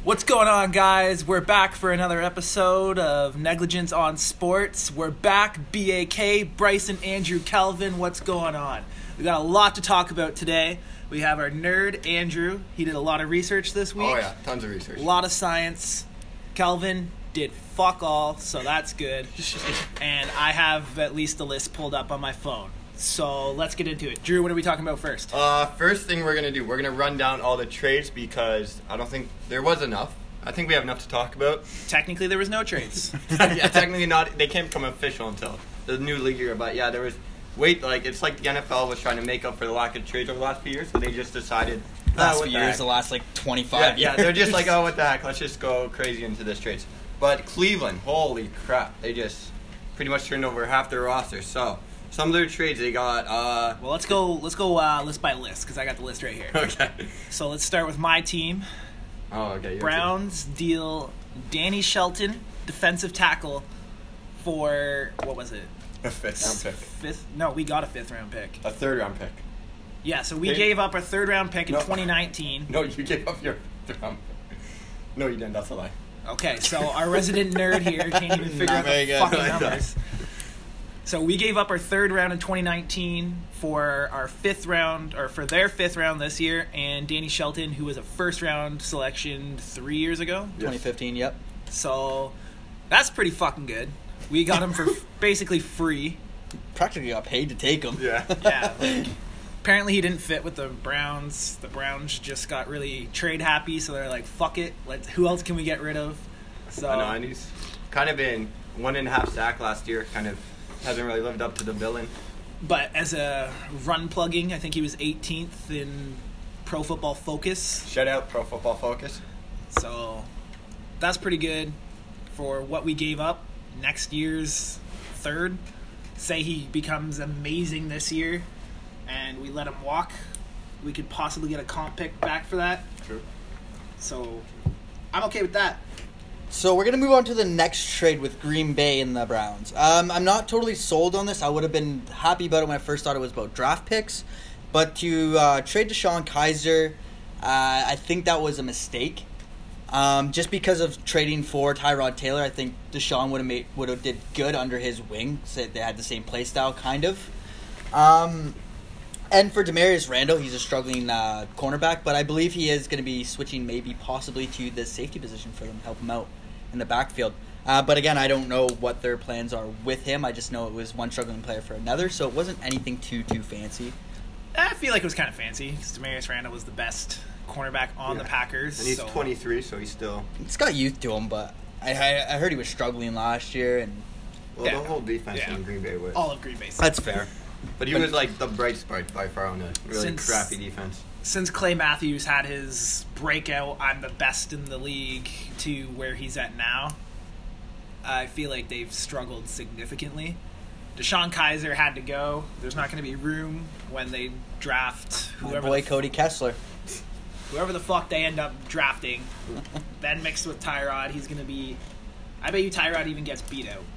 What's going on, guys? We're back for another episode of Negligence on Sports. We're back, BAK, Bryson, Andrew, Kelvin. What's going on? We got a lot to talk about today. We have our nerd, Andrew. He did a lot of research this week. Oh, yeah. Tons of research. A lot of science. Kelvin did fuck all, so that's good. And I have at least the list pulled up on my phone. So let's get into it. Drew, what are we talking about first? First thing we're going to do, we're going to run down all the trades because I don't think there was enough. I think we have enough to talk about. Technically, there was no trades. Yeah, technically not. They can't become official until the new league year. But yeah, there was, it's like the NFL was trying to make up for the lack of trades over the last few years, so they just decided, the last 25 years. Yeah, they're just like, oh, what the heck, let's just go crazy into this trades. But Cleveland, holy crap, they just pretty much turned over half their roster, so... Some of their trades they got. Well, let's go list by list because I got the list right here. Okay. So let's start with my team. Oh, okay. Browns deal Danny Shelton, defensive tackle, for what was it? A fifth round pick. No, we got a 5th round pick. A 3rd round pick. Yeah, so we gave up our 3rd round pick in 2019. No, you gave up your 3rd round pick. No, you didn't. That's a lie. Okay, so our resident nerd here can't even figure out the fucking numbers. So we gave up our 3rd round in 2019 for our 5th round, or for their 5th round this year, and Danny Shelton, who was a 1st round selection 3 years ago. 2015, yep. So that's pretty fucking good. We got him for basically free. Practically got paid to take him. Yeah. Yeah. Apparently he didn't fit with the Browns. The Browns just got really trade happy, so they're like, fuck it. Who else can we get rid of? So I know, and he's kind of been 1.5 sack last year, kind of. Hasn't really lived up to the billing. But as a run plugging, I think he was 18th in Pro Football Focus. Shout out Pro Football Focus. So that's pretty good for what we gave up. Next year's 3rd. Say he becomes amazing this year and we let him walk. We could possibly get a comp pick back for that. True. So I'm okay with that. So we're going to move on to the next trade with Green Bay and the Browns. I'm not totally sold on this. I would have been happy about it when I first thought it was about draft picks. But to trade DeShone Kizer, I think that was a mistake. Just because of trading for Tyrod Taylor, I think DeShone would have did good under his wing. So they had the same play style, kind of. And for Demarius Randall, he's a struggling cornerback, but I believe he is going to be switching maybe possibly to the safety position for them, help him out in the backfield. But again, I don't know what their plans are with him. I just know it was one struggling player for another, so it wasn't anything too fancy. I feel like it was kind of fancy because Demarius Randall was the best cornerback on the Packers. And he's 23, so he's still... It's got youth to him, but I heard he was struggling last year. And the whole defense in Green Bay was... All of Green Bay. That's fair. But he was like the bright spot by far on a really crappy defense. Since Clay Matthews had his breakout, I'm the best in the league, to where he's at now, I feel like they've struggled significantly. DeShone Kizer had to go. There's not going to be room when they draft whoever. Cody Kessler. Whoever the fuck they end up drafting. Then mixed with Tyrod, he's going to be... I bet you Tyrod even gets beat out.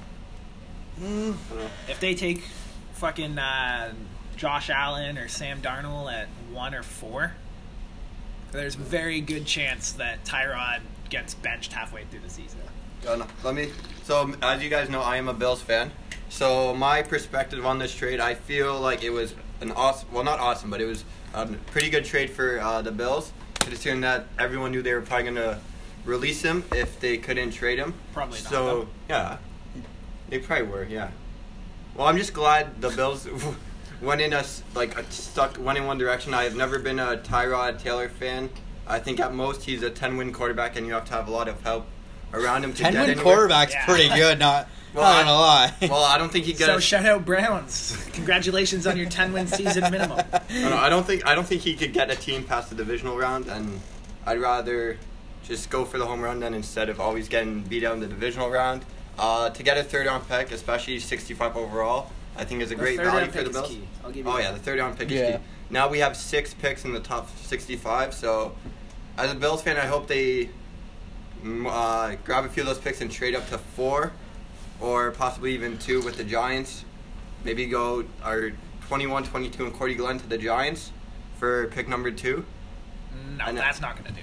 If they take... fucking Josh Allen or Sam Darnold at 1 or 4, there's a very good chance that Tyrod gets benched halfway through the season. So as you guys know, I am a Bills fan. So my perspective on this trade, I feel like it was an awesome, well, not awesome, but it was a pretty good trade for the Bills, considering that everyone knew they were probably going to release him if they couldn't trade him. Probably not. So yeah, they probably were. Yeah. Well, I'm just glad the Bills went in went in one direction. I have never been a Tyrod Taylor fan. I think at most he's a 10-win quarterback, and you have to have a lot of help around him to get anywhere. 10-win quarterback's pretty good, not gonna lie. Well, I don't think he gets... So shout out Browns. Congratulations on your 10-win season minimum. I don't think he could get a team past the divisional round, and I'd rather just go for the home run then instead of always getting beat out in the divisional round. To get a 3rd round pick, especially 65 overall, I think is a great value for the Bills. The 3rd round pick is key. Now we have 6 picks in the top 65, so as a Bills fan, I hope they grab a few of those picks and trade up to 4 or possibly even 2 with the Giants. Maybe go our 21, 22 and Cordy Glenn to the Giants for pick number 2. No, that's not going to do it.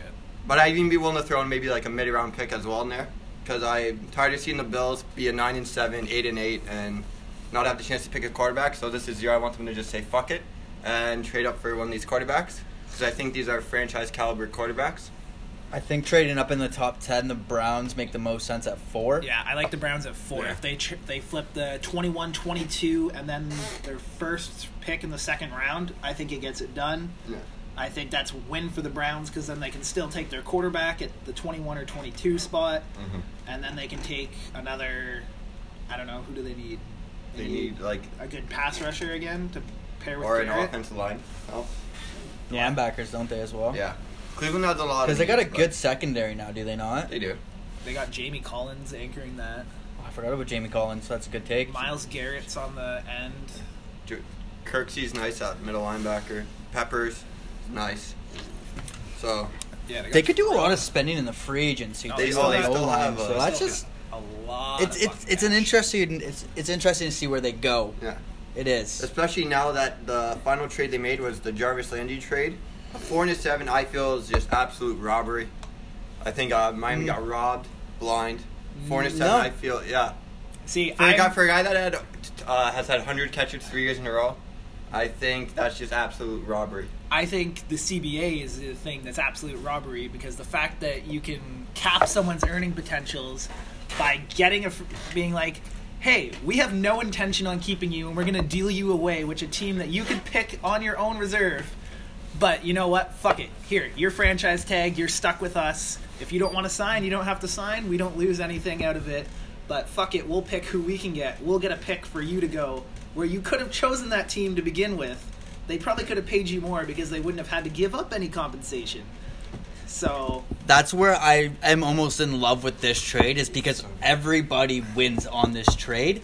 But I'd even be willing to throw in maybe like a mid-round pick as well in there, because I'm tired of seeing the Bills be a 9-7, 8-8, and not have the chance to pick a quarterback. So this is the year I want them to just say fuck it and trade up for one of these quarterbacks, because I think these are franchise caliber quarterbacks. I think trading up in the top 10, the Browns make the most sense at 4. Yeah, I like the Browns at 4. Yeah. If they flip the 21-22 and then their first pick in the second round, I think it gets it done. Yeah. I think that's a win for the Browns, because then they can still take their quarterback at the 21 or 22 spot, and then they can take another, I don't know, who do they need? They need like a good pass rusher again to pair with or an Garrett. offensive line. Oh. Linebackers, don't they, as well? Yeah. Cleveland has a lot of Because they got a needs, good but secondary now, do they not? They do. They got Jamie Collins anchoring that. Oh, I forgot about Jamie Collins. That's a good take. Miles Garrett's on the end. Kirksey's nice at middle linebacker. Peppers, nice. So Yeah, They could do a lot of spending in the free agency. Oh, too, they still on the have- O-line, still so have, that's Still just got a lot. it's an interesting it's interesting to see where they go. yeah. It is. Especially now that the final trade they made was the Jarvis Landry trade. A 4-7, I feel, is just absolute robbery. I think Miami got robbed, blind. 4-7, No. I feel, yeah. See, For a guy that has had 100 catches 3 years in a row, I think that's just absolute robbery. I think the CBA is the thing that's absolute robbery, because the fact that you can cap someone's earning potentials by being like, hey, we have no intention on keeping you, and we're going to deal you away, which a team that you could pick on your own reserve. But you know what? Fuck it. Here, your franchise tag, you're stuck with us. If you don't want to sign, you don't have to sign. We don't lose anything out of it. But fuck it, we'll pick who we can get. We'll get a pick for you to go where you could have chosen that team to begin with. They probably could have paid you more because they wouldn't have had to give up any compensation. So That's where I am almost in love with this trade, is because everybody wins on this trade.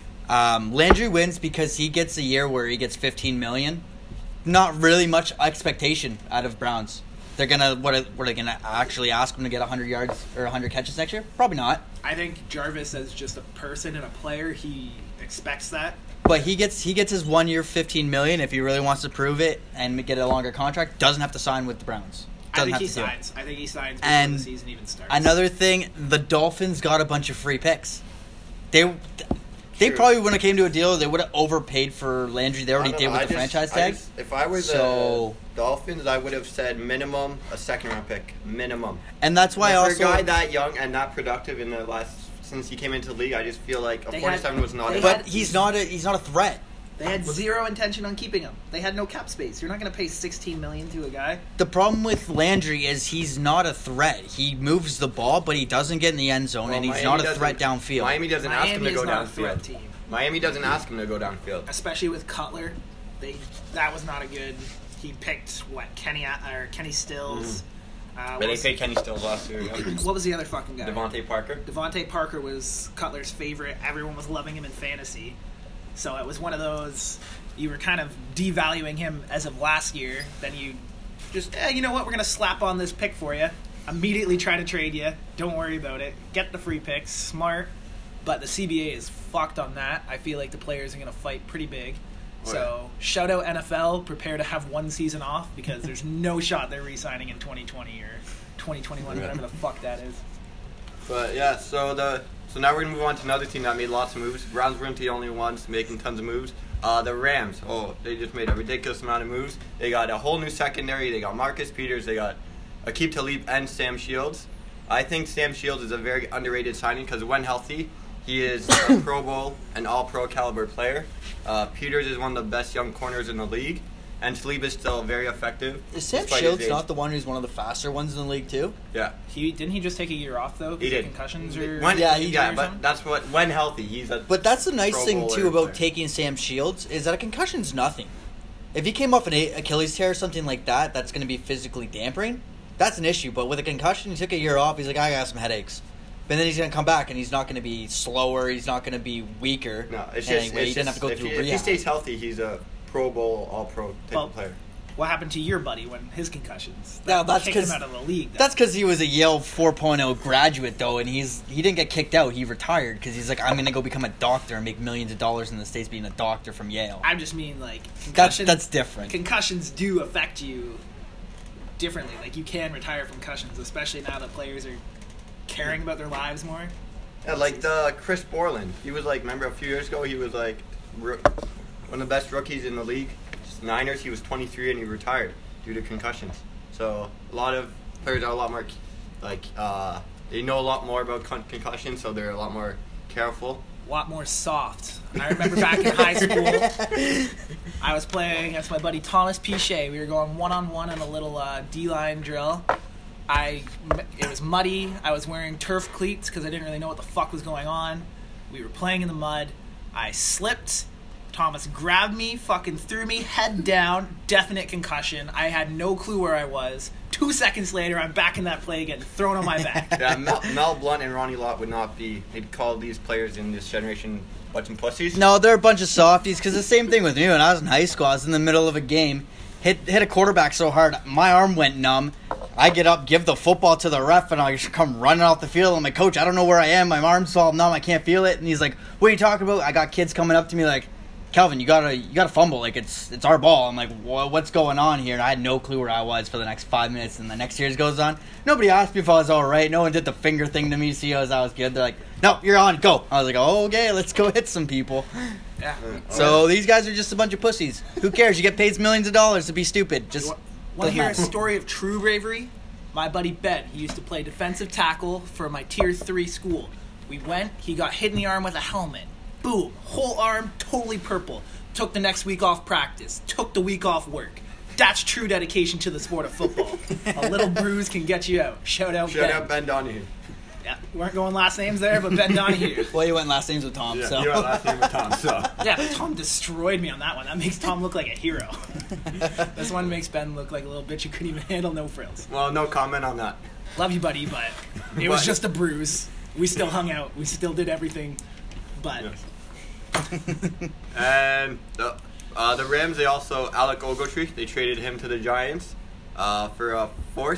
Landry wins because he gets a year where he gets $15 million. Not really much expectation out of Browns. They're gonna what are they gonna actually ask him to get 100 yards or 100 catches next year? Probably not. I think Jarvis, as just a person and a player, he expects that. But he gets his 1 year $15 million if he really wants to prove it and get a longer contract. Doesn't have to sign with the Browns. I Doesn't think he have to do it. signs. I think he signs before And the season even starts. Another thing, the Dolphins got a bunch of free picks. They True. probably wouldn't have came to a deal. They would have overpaid for Landry. They already I don't did know, with I the just- franchise I tag. just- if I were the So- Dolphins, I would have said minimum a second-round pick. Minimum. And that's why For also a guy that young and that productive in the since he came into the league, I just feel like a They 47 was not they enough. But he's not a threat. They had zero intention on keeping him. They had no cap space. You're not going to pay $16 million to a guy. The problem with Landry is he's not a threat. He moves the ball, but he doesn't get in the end zone, Well, and he's Miami not a threat doesn't- downfield. Miami doesn't ask him Miami to go is not a threat downfield. team, Miami doesn't ask him to go downfield. especially with Cutler. That was not a good. He picked Kenny Stills. But they paid Kenny Stills last year. What was the other fucking guy? Devontae Parker. Devontae Parker was Cutler's favorite. Everyone was loving him in fantasy. So it was one of those, you were kind of devaluing him as of last year. Then you just, you know what, we're going to slap on this pick for you. Immediately try to trade you. Don't worry about it. Get the free picks. Smart. But the CBA is fucked on that. I feel like the players are going to fight pretty big. Oh, So shout out NFL. Prepare to have one season off, because there's no shot they're re-signing in 2020 or 2021, whatever the fuck that is. But yeah, so now we're gonna move on to another team that made lots of moves. Browns weren't the only ones making tons of moves. The Rams, they just made a ridiculous amount of moves. They got a whole new secondary. They got Marcus Peters. They got Aqib Talib and Sam Shields. I think Sam Shields is a very underrated signing because when healthy, he is a Pro Bowl and All-Pro caliber player. Peters is one of the best young corners in the league, and Talib is still very effective. Is Sam despite Shields his age. not the one who's one of the faster ones in the league too? Yeah, Didn't he just take a year off though? he because of did. concussions or But that's what when healthy, he's a. But that's the nice Pro thing Bowler too about player. taking Sam Shields, is that a concussion's nothing. If he came off an Achilles tear or something like that, that's going to be physically dampening. That's an issue. But with a concussion, he took a year off. He's like, I got some headaches. But then he's going to come back, and he's not going to be slower. He's not going to be weaker. No, it's Anyway, just he didn't have to go if through he rehab. stays healthy, he's a Pro Bowl, All-Pro type Well, of player. what happened to your buddy when his concussions? No, that's kicked him 'cause- out of the league. That's because he was a Yale 4.0 graduate, though, and he didn't get kicked out. He retired because he's like, I'm going to go become a doctor and make millions of dollars in the States being a doctor from Yale. I just mean like concussions. That's different. Concussions do affect you differently. Like, you can retire from concussions, especially now that players are caring about their lives more. Yeah, like the Chris Borland. He was like, remember a few years ago, he was like one of the best rookies in the league. Niners, he was 23 and he retired due to concussions. So a lot of players are a lot more like they know a lot more about concussions, so they're a lot more careful. A lot more soft. I remember back in high school, I was playing against my buddy Thomas Pichet. We were going one-on-one in a little D-line drill. It was muddy. I was wearing turf cleats because I didn't really know what the fuck was going on. We were playing in the mud. I slipped. Thomas grabbed me, fucking threw me, head down, definite concussion. I had no clue where I was. 2 seconds later, I'm back in that play again, thrown on my back. Yeah, Mel Blount and Ronnie Lott would not be. They'd call these players in this generation a bunch of pussies. No, they're a bunch of softies, because the same thing with me when I was in high school. I was in the middle of a game, hit a quarterback so hard, my arm went numb. I get up, give the football to the ref, and I come running off the field. I'm like, Coach, I don't know where I am. My arm's all numb. I can't feel it. And he's like, what are you talking about? I got kids coming up to me like, Calvin, you gotta fumble. Like, it's our ball. I'm like, what's going on here? And I had no clue where I was for the next 5 minutes. And the next year goes on. Nobody asked me if I was all right. No one did the finger thing to me to see as I was good. They're like, no, you're on. Go. I was like, oh, okay, let's go hit some people. Yeah. So these guys are just a bunch of pussies. Who cares? You get paid millions of dollars to be stupid. Just want to hear a story of true bravery? My buddy Ben, he used to play defensive tackle for my Tier 3 school. We went, he got hit in the arm with a helmet. Boom, whole arm totally purple. Took the next week off practice. Took the week off work. That's true dedication to the sport of football. A little bruise can get you out. Shout out Ben Donahue. Yeah, we weren't going last names there, but Ben Donahue. Well, you went last names with Tom, Yeah, so. you went last name with Tom, so. Yeah, but Tom destroyed me on that one. That makes Tom look like a hero. This one makes Ben look like a little bitch who couldn't even handle no frills. Well, no comment on that. Love you, buddy, but it was just a bruise. We still hung out. We still did everything, but... Yes. And the Rams, they also, Alec Ogletree, they traded him to the Giants for a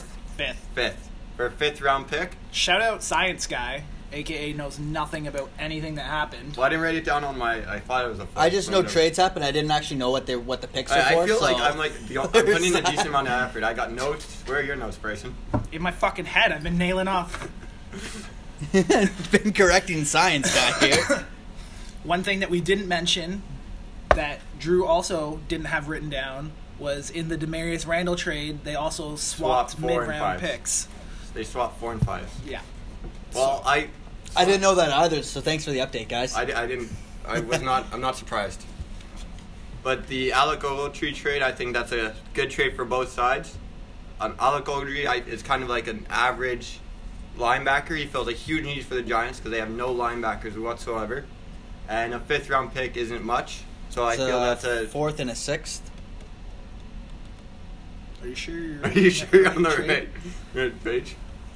fifth round pick. Shout out Science Guy, a.k.a. knows nothing about anything that happened. Well, I didn't write it down on I thought it was a first. I just know trades happen. I didn't actually know what the picks are for. I feel so. like I'm putting a decent amount of effort. I got notes. Where are your notes, Bryson? In my fucking head, I've been nailing off. Been correcting Science Guy here. One thing that we didn't mention that Drew also didn't have written down was in the Demarius Randall trade, they also swapped mid-round picks. They swapped 4 and 5. Yeah. Well, I didn't know that either, so thanks for the update, guys. I'm not surprised. But the Alec Ogletree trade, I think that's a good trade for both sides. Alec Ogletree is kind of like an average linebacker. He fills a huge need for the Giants because they have no linebackers whatsoever. And a 5th round pick isn't much, so I feel that's a 4th and a 6th. Are you sure you're on the right page?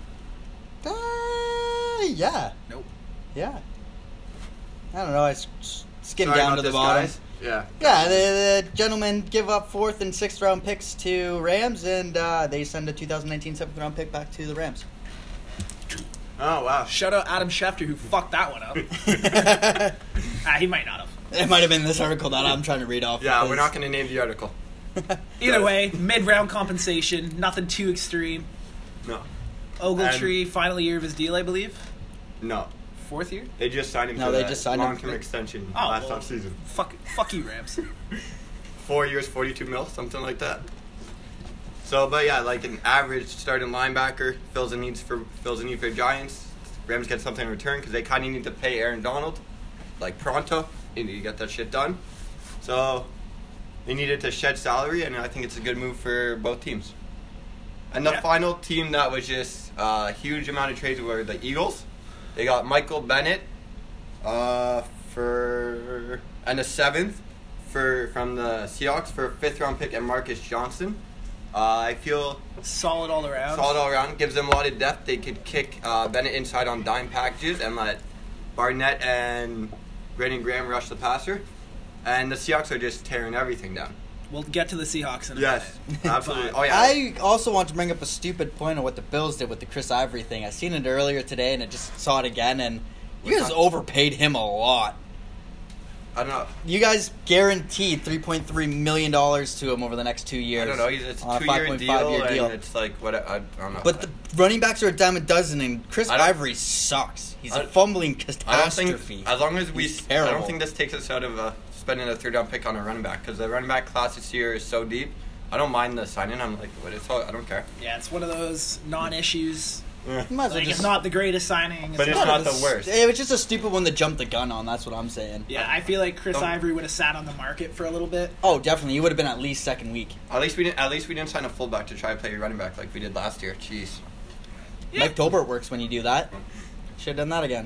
Yeah. Nope. Yeah. I don't know. I skimmed down to the bottom. Guys. Yeah. Yeah, the gentlemen give up 4th and 6th round picks to Rams, and they send a 2019 7th round pick back to the Rams. Oh, wow. Shout out Adam Schefter who fucked that one up. He might not have. It might have been this article that I'm trying to read off. Yeah, we're not going to name the article. Either way, mid-round compensation, nothing too extreme. No. Ogletree, final year of his deal, I believe. No. 4th year? They just signed him to a long-term extension last offseason. Fuck you, Rams. 4 years, $42 million, something like that. So, but yeah, like an average starting linebacker fills a need for the Giants. Rams get something in return because they kind of need to pay Aaron Donald, like pronto. They need to get that shit done. So they needed to shed salary, and I think it's a good move for both teams. And the final team that was just a huge amount of trades were the Eagles. They got Michael Bennett and a 7th from the Seahawks for a 5th round pick and Marcus Johnson. I feel solid all around. Gives them a lot of depth. They could kick Bennett inside on dime packages and let Barnett and Brandon Graham rush the passer. And the Seahawks are just tearing everything down. We'll get to the Seahawks in a minute. Yes, absolutely. Oh yeah. I also want to bring up a stupid point on what the Bills did with the Chris Ivory thing. I seen it earlier today, and I just saw it again, and you guys overpaid him a lot. I don't know. You guys guaranteed $3.3 million to him over the next 2 years. I don't know. It's a 2-year deal. And it's like, what? I don't know. But the running backs are a dime a dozen, and Chris Ivory sucks. He's a fumbling catastrophe. As long as I don't think this takes us out of spending a third-round pick on a running back, because the running back class this year is so deep. I don't mind the signing. I'm like, I don't care. Yeah, it's one of those non-issues. Might as well Like, it's not the greatest signing. But it's not the worst. It was just a stupid one to jump the gun on. That's what I'm saying. Yeah, I feel like Chris Ivory would have sat on the market for a little bit. Oh, definitely. He would have been at least second week. At least we didn't sign a fullback to try to play running back like we did last year. Jeez. Yeah. Mike Tolbert works when you do that. Should have done that again.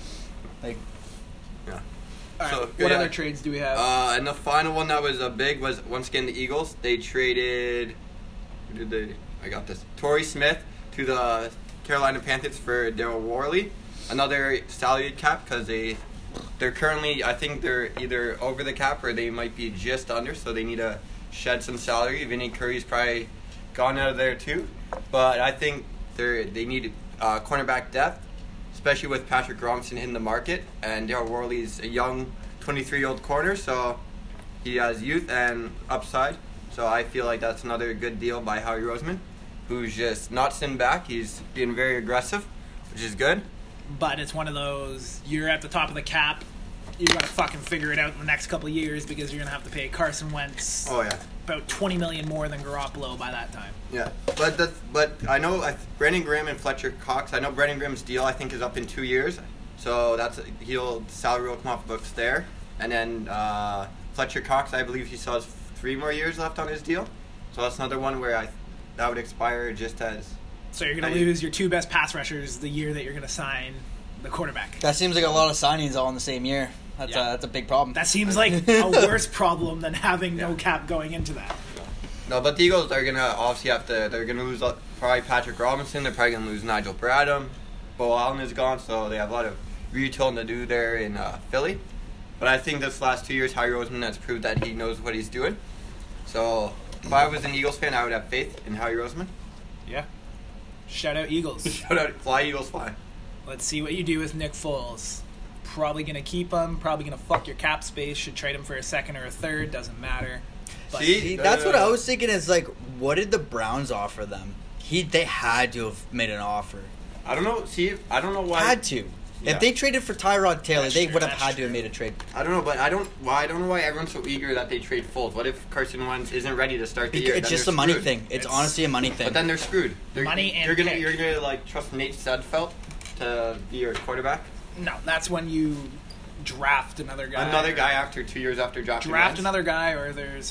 Like, yeah. All right, what other trades do we have? And the final one that was big was, once again, the Eagles. They traded... Who did they... I got this. Torrey Smith to the Carolina Panthers for Daryl Worley. Another salary cap, because they're currently... I think they're either over the cap or they might be just under, so they need to shed some salary. Vinny Curry's probably gone out of there too. But I think they need cornerback depth, especially with Patrick Robinson in the market, and Daryl Worley's a young 23-year-old corner, so he has youth and upside. So I feel like that's another good deal by Howie Roseman, who's just not sitting back. He's being very aggressive, which is good. But it's one of those, you're at the top of the cap, you got to fucking figure it out in the next couple of years, because you're going to have to pay Carson Wentz about $20 million more than Garoppolo by that time. Yeah, but I know Brandon Graham and Fletcher Cox. I know Brandon Graham's deal I think is up in 2 years, so salary will come off books there. And then Fletcher Cox, I believe he still has 3 more years left on his deal, so that's another one where that would expire just as. So you're going to lose your 2 best pass rushers the year that you're going to sign the quarterback. That seems like a lot of signings all in the same year. That's a big problem. That seems like a worse problem than having no cap going into that. No, but the Eagles are gonna obviously they're gonna lose probably Patrick Robinson. They're probably gonna lose Nigel Bradham. Bo Allen is gone, so they have a lot of retooling to do there in Philly. But I think this last 2 years, Howie Roseman has proved that he knows what he's doing. So if I was an Eagles fan, I would have faith in Howie Roseman. Yeah. Shout out Eagles. Shout out, fly Eagles, fly. Let's see what you do with Nick Foles. Probably going to keep him. Probably going to fuck your cap space. Should trade him for a second or a third. Doesn't matter. But see, that's what I was thinking is, like, what did the Browns offer them? They had to have made an offer. I don't know. See, I don't know why. Had to. Yeah. If they traded for Tyrod Taylor, they would have had to have made a trade. I don't know, but I don't know why everyone's so eager that they trade Foles. What if Carson Wentz isn't ready to start the year? It's just a money thing. It's honestly a money thing. But then they're screwed. Money and you're gonna like trust Nate Sudfeld to be your quarterback? No, that's when you draft another guy. Another guy after 2 years after drafting. Draft another guy, or there's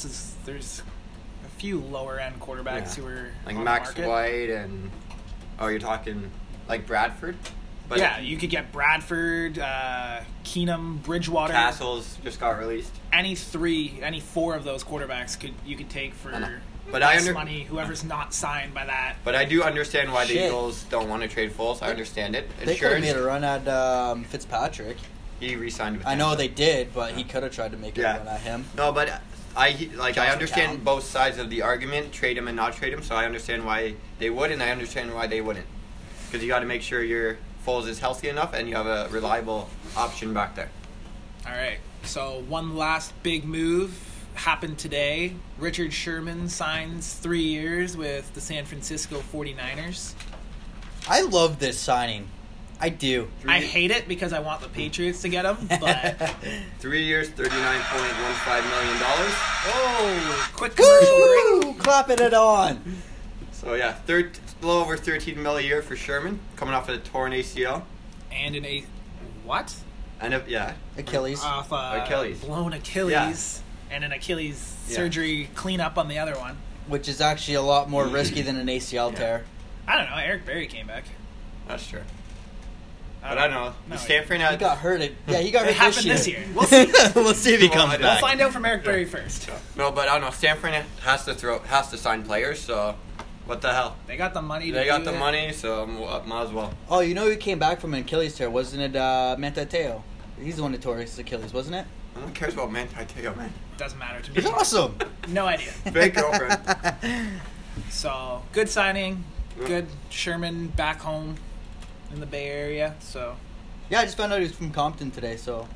a few lower end quarterbacks who are like on Max the market. White and you're talking like Bradford. But yeah, you could get Bradford, Keenum, Bridgewater. Castles just got released. Any 4 of those quarterbacks you could take for less money. Whoever's not signed by that. But I do understand why the Eagles don't want to trade Foles. I understand it. They could have made a run at Fitzpatrick. He re-signed with I know they did, but he could have tried to make a run at him. No, but I understand both sides of the argument, trade him and not trade him, so I understand why they would, and I understand why they wouldn't. Because you got to make sure your Foles is healthy enough and you have a reliable option back there. All right, so one last big move happened today. Richard Sherman signs 3 years with the San Francisco 49ers. I love this signing. I do. I hate it because I want the Patriots to get him, but 3 years, $39.15 million. Oh, quick commercial break. Clapping it on. So yeah, a little over $13 million a year for Sherman, coming off of a torn ACL. And what? And Achilles. Off Achilles. Blown Achilles. And an Achilles surgery cleanup on the other one. Which is actually a lot more risky than an ACL tear. I don't know. Eric Berry came back. That's true. But I don't know. No, Stanford he got hurt. He got hurt this year. We'll see. We'll see if he comes back. We'll find out from Eric Berry first. No, but I don't know. Stanford has to sign players, so what the hell? They got the money. They got the money, so might as well. Oh, you know who came back from an Achilles tear? Wasn't it Manti Te'o? He's the one who tore his Achilles, wasn't it? No one cares about Manti Te'o, man. Doesn't matter to me. He's awesome. No idea. Fake girlfriend. So, good signing. Good Sherman back home in the Bay Area. So. Yeah, I just found out he was from Compton today, so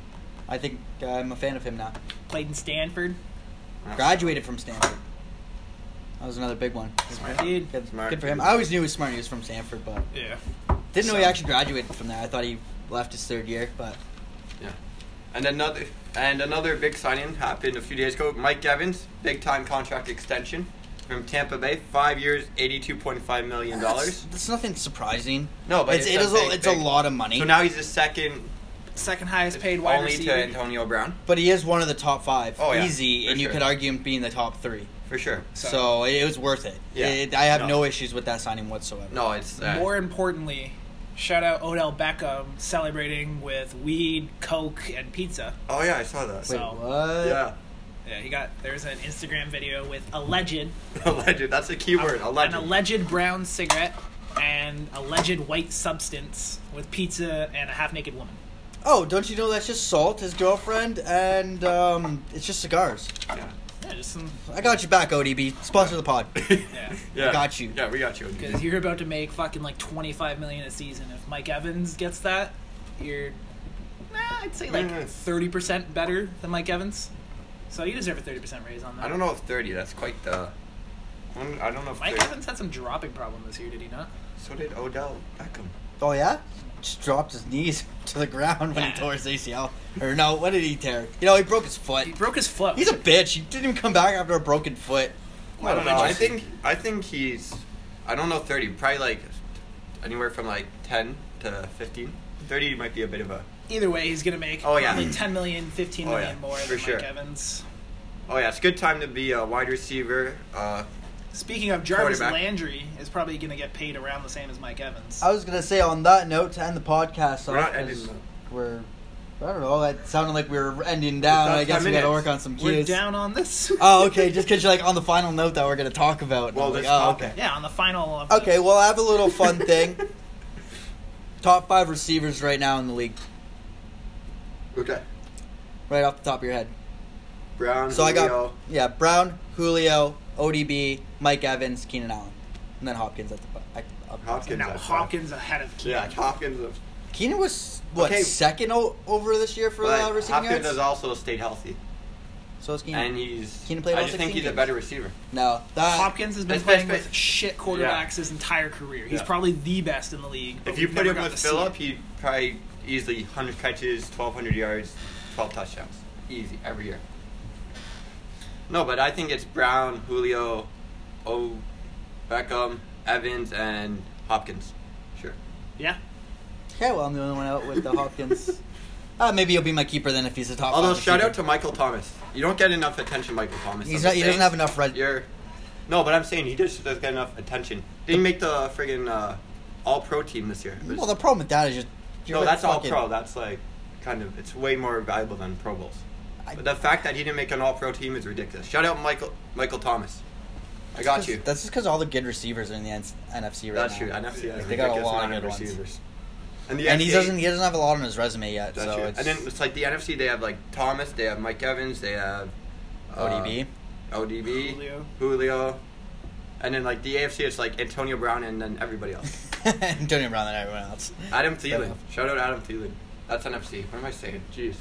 I think I'm a fan of him now. Played in Stanford. Graduated from Stanford. That was another big one. Smart dude. Good, Smart good for him. dude. I always knew he was smart. He was from Stanford, but Yeah. didn't know he actually graduated from there. I thought he left his third year, but Yeah. And another big signing happened a few days ago. Mike Evans, big time contract extension from Tampa Bay, 5 years, $82.5 million. that's nothing surprising. No, but it's a lot of money. So now he's the second highest paid wide only receiver. to Antonio Brown. But he is one of the top 5, Oh, yeah, easy, for and you sure. could argue him being the top 3. For sure. So it was worth it. Yeah. I have No. no issues with that signing whatsoever. No, it's More importantly, shout out Odell Beckham celebrating with weed, Coke, and pizza. Oh yeah, I saw that. Wait, So- what? Yeah. Yeah, there's an Instagram video with alleged Alleged. That's a key word. Alleged. an alleged brown cigarette and alleged white substance with pizza and a half-naked woman. Oh, don't you know that's just Salt, his girlfriend, and it's just cigars. Yeah. Yeah, just some I got you back, ODB. Sponsor the pod. yeah. Yeah. got you. Yeah, we got you. Because you're about to make fucking like $25 million a season. If Mike Evans gets that, you're I'd say like 30% better than Mike Evans. So you deserve a 30% raise on that. I don't know if 30. That's quite the. I don't know if Mike 30. Evans had some dropping problem this year, did he not? So did Odell Beckham. Oh, yeah? Just dropped his knees to the ground when he Yeah. tore his ACL. Or no, what did he tear? You know, he broke his foot. He broke his foot. He's a bitch. He didn't even come back after a broken foot. I don't know. I think he's. I don't know 30. Probably like anywhere from like 10 to 15. 30 might be a bit of a. Either way, he's going to make Oh, yeah. probably $10 million, $15 Oh, million yeah, more for than sure. Mike Evans. Oh yeah, it's a good time to be a wide receiver. Speaking of, Jarvis Quarterback. Landry is probably going to get paid around the same as Mike Evans. I was going to say, on that note, to end the podcast We're not off, ending 'cause the- we're... I don't know. That sounded like we were ending down. It's not I guess 10 we got to minutes. work on some We're cues. down on this. Oh, okay. Just because you're like on the final note that we're going to talk about. Well, I'm like, this oh, topic. okay. Yeah, on the final of Okay, well, I have a little fun thing. Top 5 receivers right now in the league, Okay. right off the top of your head. Brown. So Julio. I got Brown, Julio, ODB, Mike Evans, Keenan Allen, and then Hopkins at the up. Hopkins. now at five. Hopkins ahead of Keenan. Yeah, Hopkins. Keenan was what Okay. second over this year for But receiving Hopkins yards. has also stayed healthy, So is Keenan. and he's. Keenan played I all just think 16 he's a games. better receiver. No, that Hopkins has been That's playing best with shit quarterbacks his entire career. He's Yeah. probably the best in the league. but If you we've put never him got with to see Phillip, it. he'd probably easily 100 catches, 1,200 yards, 12 touchdowns, easy every year. No, but I think it's Brown, Julio, Beckham, Evans, and Hopkins. Sure. Yeah. okay. Well, I'm the only one out with the Hopkins. Maybe he'll be my keeper then if he's a top. Although 5 shout receiver. out to Michael Thomas. You don't get enough attention, Michael Thomas. He's I'm not, just he doesn't saying. have enough red. No, but I'm saying he just doesn't get enough attention. Didn't make the friggin' All-Pro team this year. It was- Well, the problem with that is just no, that's All-Pro. That's like kind of it's way more valuable than Pro Bowls. But the fact that he didn't make an All-Pro team is ridiculous. Shout out Michael Thomas. I got you. That's just because all the good receivers are in the NFC right That's now. true. NFC has They got a ridiculous lot of amount good ones. receivers. And the And he NFC doesn't have a lot on his resume yet. That's so true. it's And then it's like the NFC. They have like Thomas. They have Mike Evans. They have ODB. Julio, and then like the AFC, it's like Antonio Brown and then everybody else. Antonio Brown and everyone else. Adam Fair Thielen. enough. Shout out Adam Thielen. That's NFC. What am I saying? Jeez.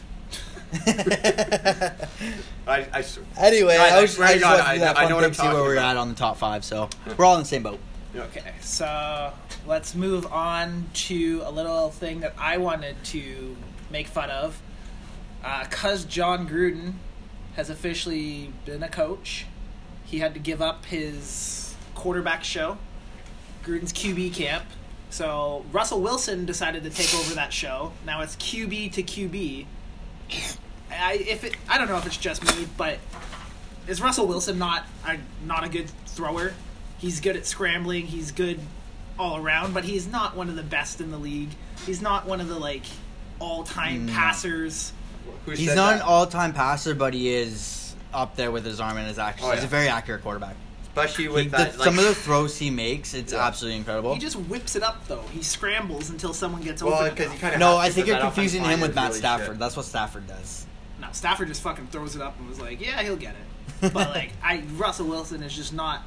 I Anyway, Guys, I just swear to wanted God, to do that I fun know what thing, I'm see where talking we're about. at on the top 5. So we're all in the same boat. Okay, so let's move on to a little thing that I wanted to make fun of. Cuz John Gruden has officially been a coach, he had to give up his quarterback show, Gruden's QB camp. So Russell Wilson decided to take over that show. Now it's QB to QB. I don't know if it's just me, but is Russell Wilson not a good thrower? He's good at scrambling. He's good all around, but he's not one of the best in the league. He's not one of the all-time passers. Who He's said not that? an all-time passer, but he is up there with his arm and his accuracy. Oh, He's yeah. a very accurate quarterback. Especially with that. Some of the throws he makes, it's Yeah. absolutely incredible. He just whips it up though. He scrambles until someone gets well, open. because he enough. kind of. No, I think you're confusing him with Matt Stafford. That's what Stafford does. No, Stafford just fucking throws it up and was like, "Yeah, he'll get it." But Russell Wilson is just not a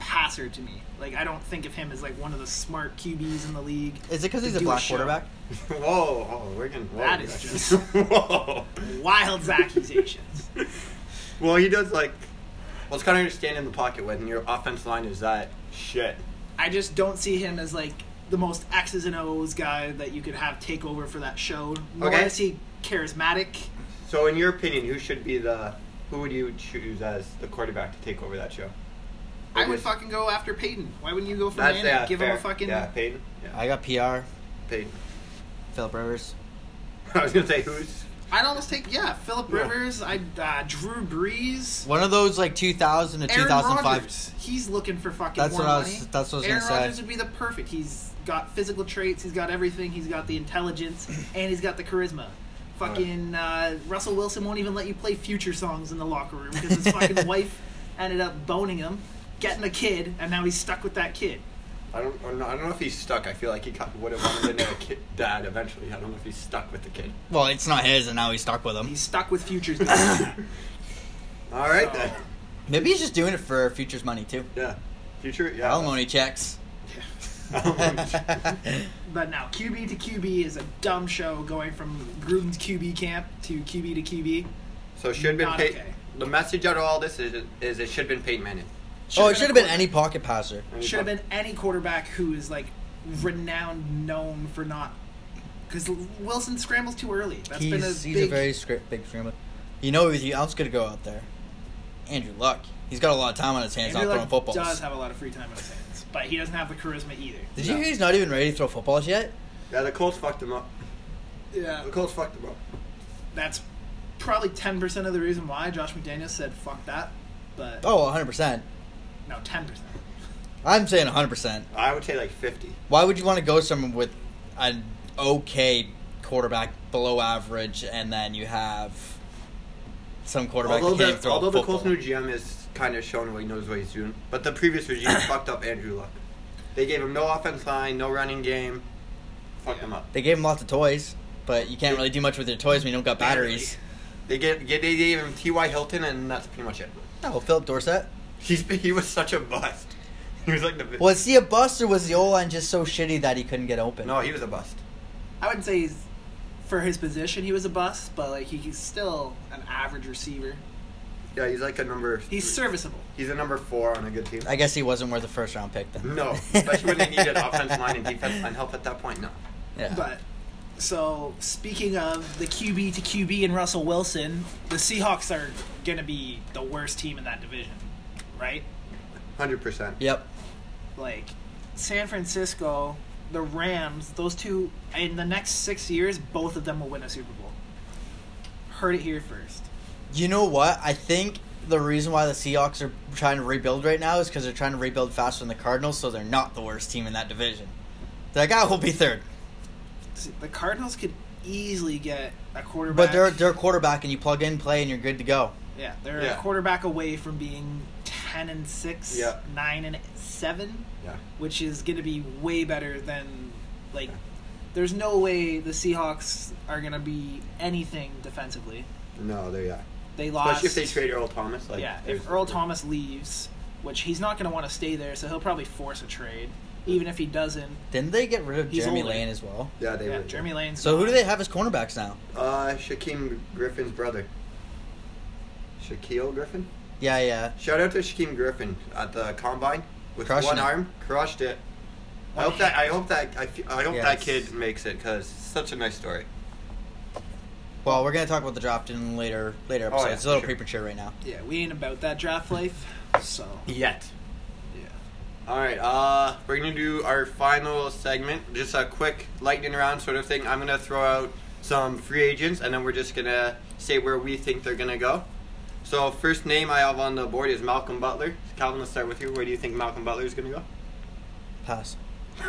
passer to me. Like, I don't think of him as, like, one of the smart QBs in the league. Is it because he's a do black show. quarterback? Whoa, we're getting... That is just Whoa. wild accusations. Well, he does, like... Well, it's kind of stand in the pocket when your offense line is that shit. I just don't see him as, like, the most X's and O's guy that you could have take over for that show. Nor Okay. is he charismatic. So, in your opinion, who would you choose as the quarterback to take over that show? I would fucking go after Peyton. Why wouldn't you go for That's Manning? Give fair. him a fucking... Yeah, Peyton. Yeah, I got PR. Peyton. Philip Rivers. I was going to say who's... I'd almost take, Phillip Yeah. Rivers, Drew Brees, One of those like 2000 to Aaron 2005. Rodgers. He's looking for fucking That's more what I money. was. That's what I was Aaron gonna say. Rodgers would be the perfect. He's got physical traits. He's got everything. He's got the intelligence, and he's got the charisma. Fucking Russell Wilson won't even let you play Future songs in the locker room because his fucking wife ended up boning him, getting a kid, and now he's stuck with that kid. I don't know if he's stuck. I feel like he would have wanted to know a kid, dad eventually. I don't know if he's stuck with the kid. Well, it's not his, and now he's stuck with him. He's stuck with Future's dad. All right, So- then. Maybe he's just doing it for Future's money too. Yeah. Future, yeah. Alimony checks. But now, QB to QB is a dumb show going from Gruden's QB camp to QB to QB. So it should have been Not Peyton. okay. The message out of all this is it should have been Peyton Manning. Oh, it should have been any pocket passer. Should have been any quarterback who is like renowned, known for not. Because Wilson scrambles too early. That's been He's big. a very big scrambler. You know who else could go out there? Andrew Luck. He's got a lot of time on his hands, Andrew not Luck throwing footballs. does have a lot of free time on his hands, but he doesn't have the charisma either. Did you hear he's not even ready to throw footballs yet? Yeah, the Colts fucked him up. Yeah, The Colts fucked him up. that's probably 10% of the reason why Josh McDaniels said fuck that. But Oh, 100%. no, 10%. I'm saying 100%. I would say like 50. Why would you want to go somewhere with an okay quarterback below average, and then you have some quarterback Although that can't throw a the football? Colts new GM is kind of showing what he knows what he's doing, but the previous regime fucked up Andrew Luck. They gave him no offense line, no running game. Fucked him up. They gave him lots of toys, but you can't really do much with your toys when you don't got batteries. They gave him T.Y. Hilton, and that's pretty much it. Oh, Philip Dorsett. He was such a bust. He was like the Was he a bust, or was the O-line just so shitty that he couldn't get open? No, he was a bust. I wouldn't say for his position he was a bust, but like he's still an average receiver. Yeah, he's like a number. He's serviceable. He's a number 4 on a good team. I guess he wasn't worth a first-round pick then. No, especially when they needed offensive line and defensive line help at that point. No. Yeah. But so speaking of the QB to QB and Russell Wilson, the Seahawks are gonna be the worst team in that division, right? 100%. Yep. Like San Francisco, the Rams, those two in the next 6 years, both of them will win a Super Bowl. Heard it here first. You know what? I think the reason why the Seahawks are trying to rebuild right now is because they're trying to rebuild faster than the Cardinals, so they're not the worst team in that division. That guy will be third. See, the Cardinals could easily get a quarterback. But they're a quarterback, and you plug in, play, and you're good to go. Yeah, they're Yeah. a quarterback away from being 10-6, Yeah. 9-7, Yeah. which is going to be way better than like. There's no way the Seahawks are going to be anything defensively. No, they're They lost. Especially if they trade Earl Thomas. Like, yeah, there's- if Earl Thomas leaves, which he's not going to want to stay there, so he'll probably force a trade. Even if he doesn't, Didn't they get rid of He's Jeremy older. Lane as well? Yeah, they yeah, were. Jeremy Lane's So who gone. do they have as cornerbacks now? Shaquem Griffin's brother. Shaquille Griffin? Yeah. Shout out to Shaquem Griffin at the combine with Crushing one it. arm, crushed it. I hope Yeah, that kid makes it because it's such a nice story. Well, we're gonna talk about the draft in later episodes. yeah, It's a little sure. premature right now. Yeah, we ain't about that draft life, so Yet. yeah. All right, we're gonna do our final segment, just a quick lightning round sort of thing. I'm gonna throw out some free agents, and then we're just gonna say where we think they're gonna go. So first name I have on the board is Malcolm Butler. Calvin, let's start with you. Where do you think Malcolm Butler is gonna go? Pass.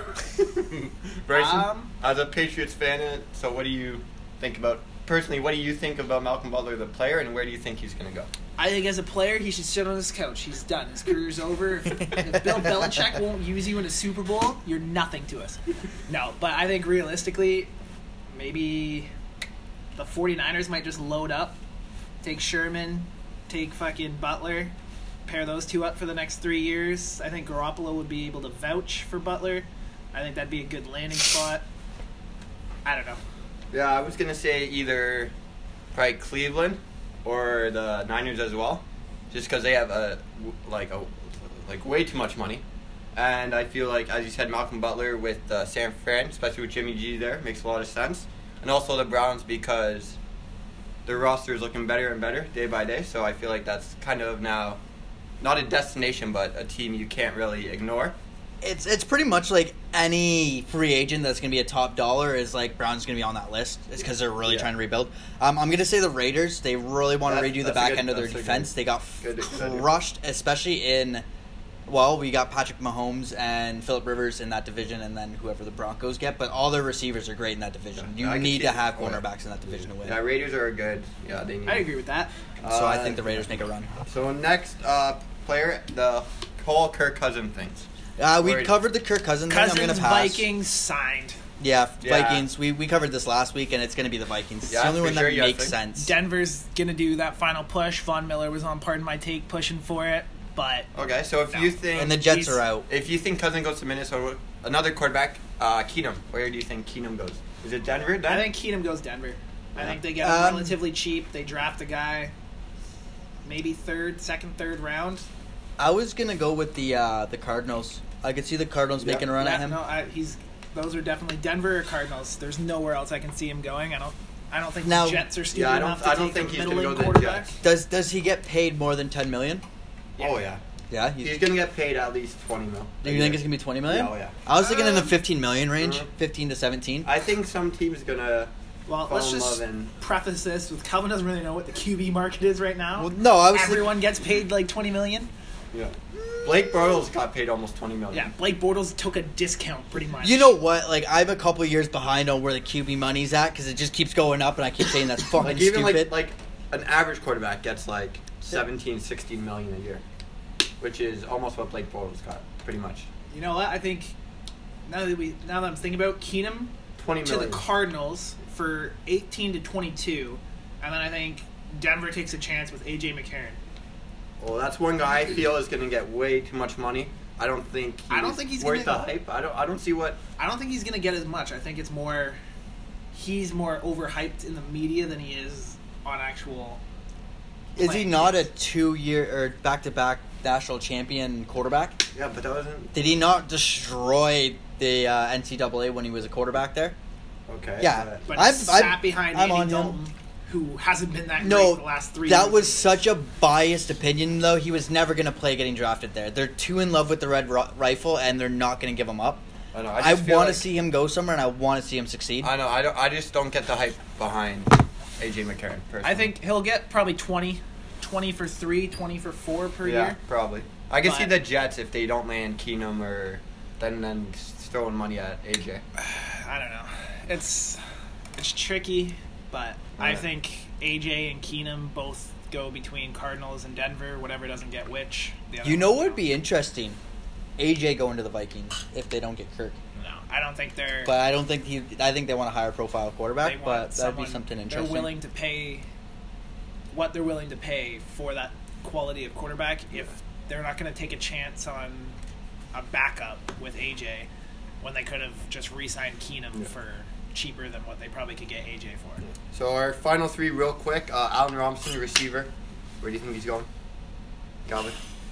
Bryson, as a Patriots fan, so what do you think about? Personally, what do you think about Malcolm Butler, the player, and where do you think he's gonna go? I think as a player, he should sit on his couch. He's done. His career's over. If Bill Belichick won't use you in a Super Bowl, you're nothing to us. No, but I think realistically, maybe the 49ers might just load up, take Sherman, take fucking Butler, pair those two up for the next 3 years. I think Garoppolo would be able to vouch for Butler. I think that'd be a good landing spot. I don't know. Yeah, I was going to say either probably Cleveland or the Niners as well, just because they have way too much money. And I feel like, as you said, Malcolm Butler with San Fran, especially with Jimmy G there, makes a lot of sense. And also the Browns, because their roster is looking better and better day by day. So I feel like that's kind of now not a destination, but a team you can't really ignore. It's pretty much like any free agent that's going to be a top dollar is like Brown's going to be on that list. It's because they're really trying to rebuild. I'm going to say the Raiders. They really want to redo the back end of their defense. They got crushed, especially in, well, we got Patrick Mahomes and Phillip Rivers in that division, and then whoever the Broncos get. But all their receivers are great in that division. You need to have cornerbacks in that division to win. Yeah, Raiders are good. Yeah, they need. I agree with that. So I think the Raiders make a run. So next player, the whole Kirk Cousins things. We covered the Kirk Cousins thing. I'm going to pass. Vikings signed. Yeah, Vikings. We covered this last week, and it's going to be the Vikings. It's the only one that makes sense. Denver's going to do that final push. Von Miller was on Pardon My Take pushing for it, but... Okay, so if you think... And the Jets are out. If you think Cousins goes to Minnesota, another quarterback, Keenum. Where do you think Keenum goes? Is it Denver? I think Keenum goes Denver. I think they get him relatively cheap. They draft a guy, maybe second, third round. I was going to go with the Cardinals. I could see the Cardinals making a run at him. No, those are definitely Denver or Cardinals. There's nowhere else I can see him going. I don't think the Jets are stupid enough to take think a he's going to go middling to the Jets. Does he get paid more than $10 million? Yeah. Oh yeah. Yeah, he's going to get paid at least $20 million. Do you think it's going to be $20 million? Yeah, oh yeah. I was thinking in the $15 million range, 15 to 17. I think some team's going to. Well, let's just preface this with Calvin doesn't really know what the QB market is right now. Well, no, everyone gets paid like $20 million. Yeah. Blake Bortles got paid almost $20 million. Yeah, Blake Bortles took a discount pretty much. You know what? Like, I'm a couple years behind on where the QB money's at because it just keeps going up, and I keep saying that's fucking even stupid. Like an average quarterback gets like 17, 16 million a year, which is almost what Blake Bortles got, pretty much. You know what? I think now that I'm thinking about Keenum to the Cardinals for 18 to 22, and then I think Denver takes a chance with A.J. McCarron. Well, that's one guy I feel is going to get way too much money. I don't think he's worth the hype. I don't see what. I don't think he's going to get as much. I think it's more. He's more overhyped in the media than he is on actual. Is he not a 2-year or back-to-back national champion quarterback? Yeah, but that wasn't. Did he not destroy the NCAA when he was a quarterback there? Okay. Yeah, but sat behind Andy Dalton, who hasn't been that great for the last 3 years. That was such a biased opinion, though. He was never going to play getting drafted there. They're too in love with the red rifle, and they're not going to give him up. I know. I want to see him go somewhere, and I want to see him succeed. I know. I just don't get the hype behind A.J. McCarron, personally. I think he'll get probably 20 for 3, 20 for 4 per year. Yeah, probably. I can see the Jets if they don't land Keenum or then throwing money at A.J. I don't know. It's tricky, but I think AJ and Keenum both go between Cardinals and Denver. Whatever doesn't get which. You know what would be interesting? AJ going to the Vikings if they don't get Kirk. No, I don't think they're. But I don't think I think they want a higher profile quarterback. But that'd be something interesting. They're willing to pay what they're willing to pay for that quality of quarterback. If they're not going to take a chance on a backup with AJ, when they could have just re-signed Keenum for cheaper than what they probably could get AJ for. So our final 3 real quick. Allen Robinson, receiver. Where do you think he's going? Calvin?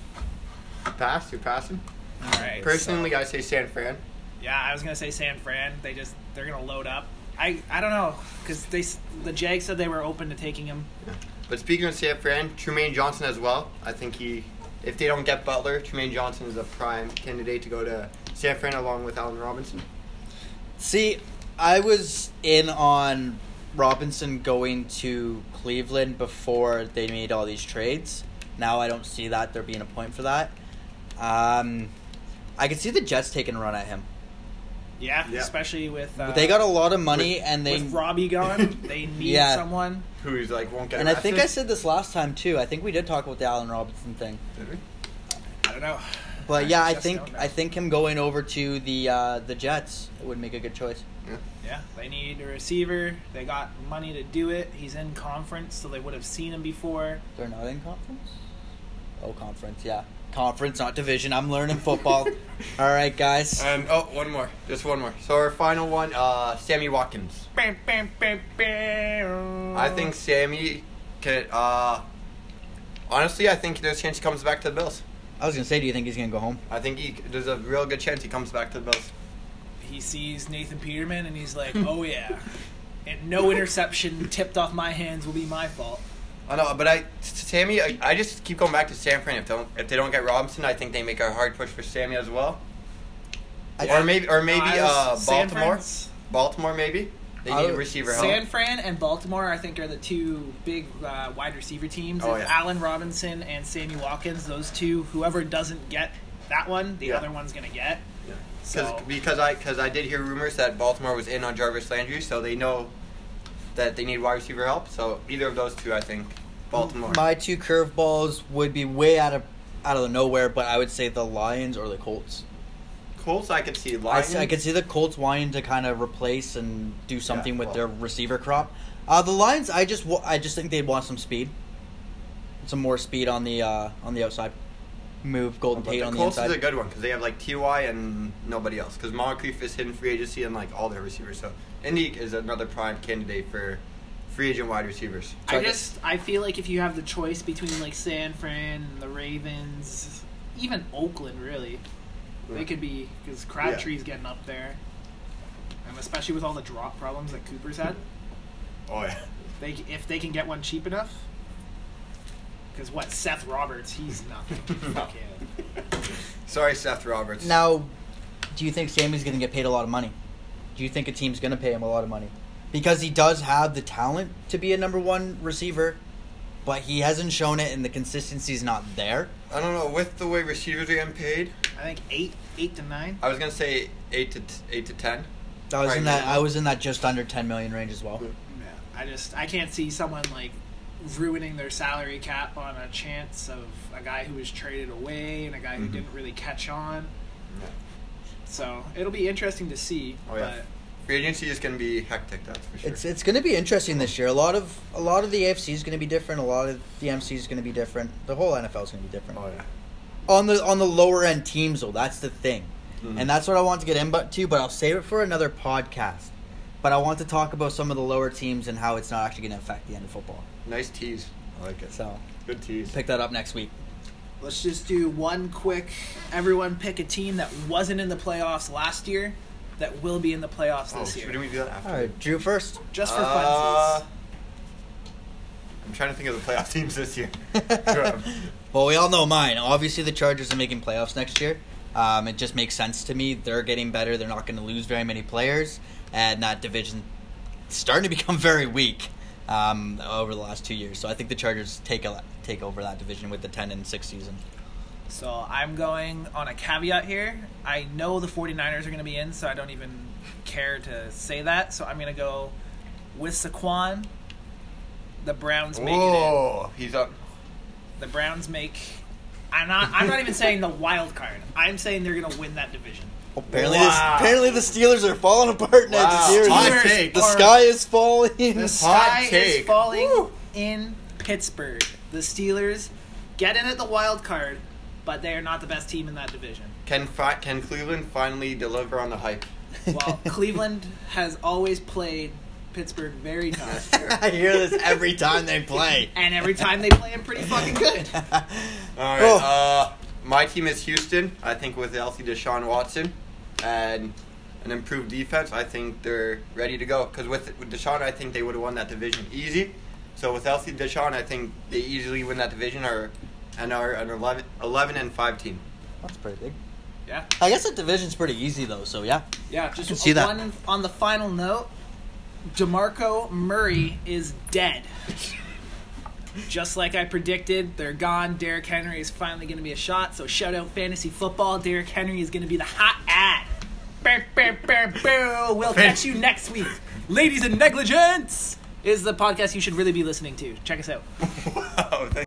Pass? You're passing? All right. Personally, I say San Fran. Yeah, I was going to say San Fran. They're going to load up. I don't know, because the Jags said they were open to taking him. Yeah. But speaking of San Fran, Trumaine Johnson as well. I think if they don't get Butler, Trumaine Johnson is a prime candidate to go to San Fran along with Allen Robinson. See, I was in on Robinson going to Cleveland before they made all these trades. Now I don't see that there being a point for that. I could see the Jets taking a run at him. Yeah. Especially with they got a lot of money with Robbie gone. They need someone who's won't get. And arrested. I think I said this last time too. I think we did talk about the Allen Robinson thing. Did we? I don't know. But yeah, I think him going over to the Jets would make a good choice. Yeah, they need a receiver. They got money to do it. He's in conference, so they would have seen him before. They're not in conference? Oh, conference, yeah. Conference, not division. I'm learning football. All right, guys. And one more. Just one more. So our final one, Sammy Watkins. I think Sammy can. Honestly, I think there's a chance he comes back to the Bills. I was gonna say, do you think he's gonna go home? I think there's a real good chance he comes back to the Bills. He sees Nathan Peterman and he's like, "Oh yeah, and no interception tipped off my hands will be my fault." I know, but Sammy, I just keep going back to San Fran. If they don't get Robinson, I think they make a hard push for Sammy as well. Or maybe Baltimore. Baltimore, maybe. They need a receiver help. San Fran and Baltimore, I think, are the two big wide receiver teams. Allen Robinson and Sammy Watkins, those two, whoever doesn't get that one, the other one's going to get. Yeah. Because I did hear rumors that Baltimore was in on Jarvis Landry, so they know that they need wide receiver help. So either of those two, I think, Baltimore. My two curveballs would be way out of the nowhere, but I would say the Lions or the Colts. Colts, I could see Lions. I could see the Colts wanting to kind of replace and do something with their receiver crop. The Lions, I just think they'd want some speed, some more speed on the outside. Move Golden Tate on the inside. Colts is a good one because they have like Ty and nobody else. Because Moncrief is hidden free agency and like all their receivers. So Indy is another prime candidate for free agent wide receivers. I feel like if you have the choice between like San Fran, the Ravens, even Oakland, really. They could be, because Crabtree's getting up there. And especially with all the drop problems that Cooper's had. Oh, yeah. If they can get one cheap enough. Because Seth Roberts, he's nothing. Fuck him. Sorry, Seth Roberts. Now, do you think Sammy's going to get paid a lot of money? Do you think a team's going to pay him a lot of money? Because he does have the talent to be a number one receiver, but he hasn't shown it and the consistency's not there. I don't know. With the way receivers are getting paid, I think 8 to 9. I was gonna say 8 to 10. I was in that just under 10 million range as well. Yeah, I can't see someone like ruining their salary cap on a chance of a guy who was traded away and a guy who didn't really catch on. Yeah. So it'll be interesting to see. Oh yeah. But free agency is going to be hectic, that's for sure. It's going to be interesting this year. A lot of the AFC is going to be different. A lot of the MC is going to be different. The whole NFL is going to be different. Oh yeah. On the lower end teams though, that's the thing, and that's what I want to get into. But I'll save it for another podcast. But I want to talk about some of the lower teams and how it's not actually going to affect the end of football. Nice tease. I like it. So good tease. Pick that up next week. Let's just do one quick. Everyone pick a team that wasn't in the playoffs last year. That will be in the playoffs this year. Should we do that after? All right, Drew first. Just for funsies. I'm trying to think of the playoff teams this year. Well, we all know mine. Obviously, the Chargers are making playoffs next year. It just makes sense to me. They're getting better. They're not going to lose very many players. And that division is starting to become very weak over the last 2 years. So I think the Chargers take over that division with the 10-6 season. So I'm going on a caveat here. I know the 49ers are going to be in, so I don't even care to say that. So I'm going to go with Saquon. The Browns make it in. Whoa, he's up. The Browns make... I'm not even saying the wild card. I'm saying they're going to win that division. Apparently the Steelers are falling apart next year. The sky is falling. The sky is falling in Pittsburgh. The Steelers get in at the wild card, but they are not the best team in that division. Can Cleveland finally deliver on the hype? Well, Cleveland has always played Pittsburgh very tough. I hear this every time they play. And every time they play them pretty fucking good. All right. My team is Houston. I think with healthy Deshaun Watson and an improved defense, I think they're ready to go. Because with Deshaun, I think they would have won that division easy. So with healthy Deshaun, I think they easily win that division and are an 11-5 team. That's pretty big. Yeah. I guess that division's pretty easy though. So yeah. Yeah. Just see that. One on the final note. DeMarco Murray is dead. Just like I predicted, they're gone. Derrick Henry is finally going to be a shot. So shout out fantasy football. Derrick Henry is going to be the hot ad. We'll catch you next week. Ladies and Negligence is the podcast you should really be listening to. Check us out.